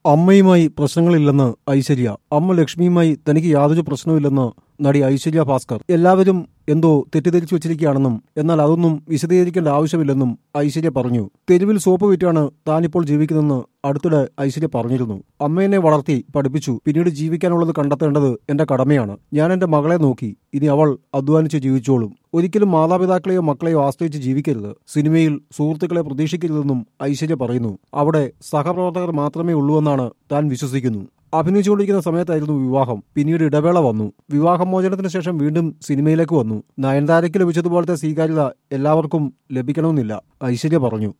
അമ്മയുമായി പ്രശ്നങ്ങളില്ലെന്ന് ഐശ്വര്യ. അമ്മ ലക്ഷ്മിയുമായി തനിക്ക് യാതൊരു പ്രശ്നവുമില്ലെന്ന് നടി ഐശ്വര്യ ഭാസ്കർ. എല്ലാവരും എന്തോ തെറ്റിദ്ധരിച്ചു വച്ചിരിക്കുകയാണെന്നും എന്നാൽ അതൊന്നും വിശദീകരിക്കേണ്ട ആവശ്യമില്ലെന്നും ഐശ്വര്യ പറഞ്ഞു. തെരുവിൽ സോപ്പ് വിറ്റാണ് താനിപ്പോൾ ജീവിക്കുന്നതെന്ന് അടുത്തിടെ ഐശ്വര്യ പറഞ്ഞിരുന്നു. അമ്മയെന്നെ വളർത്തി പഠിപ്പിച്ചു. പിന്നീട് ജീവിക്കാനുള്ളത് കണ്ടെത്തേണ്ടത് എന്റെ കടമയാണ്. ഞാൻ എന്റെ മകളെ നോക്കി. ഇനി അവൾ അധ്വാനിച്ച് ജീവിച്ചോളും. ഒരിക്കലും മാതാപിതാക്കളെയോ മക്കളെയോ ആശ്രയിച്ച് ജീവിക്കരുത്. സിനിമയിൽ സുഹൃത്തുക്കളെ പ്രതീക്ഷിക്കരുതെന്നും ഐശ്വര്യ പറയുന്നു. അവിടെ സഹപ്രവർത്തകർ മാത്രമേ ഉള്ളൂവെന്നാണ് താൻ വിശ്വസിക്കുന്നു. അഭിനയിച്ചുകൊണ്ടിരിക്കുന്ന സമയത്തായിരുന്നു വിവാഹം. പിന്നീട് ഇടവേള വന്നു. വിവാഹമോചനത്തിന് ശേഷം വീണ്ടും സിനിമയിലേക്ക് വന്നു. നയൻതാരയ്ക്ക് ലഭിച്ചതുപോലത്തെ സ്വീകാര്യത എല്ലാവർക്കും ലഭിക്കണമെന്നില്ല, ഐശ്വര്യ പറഞ്ഞു.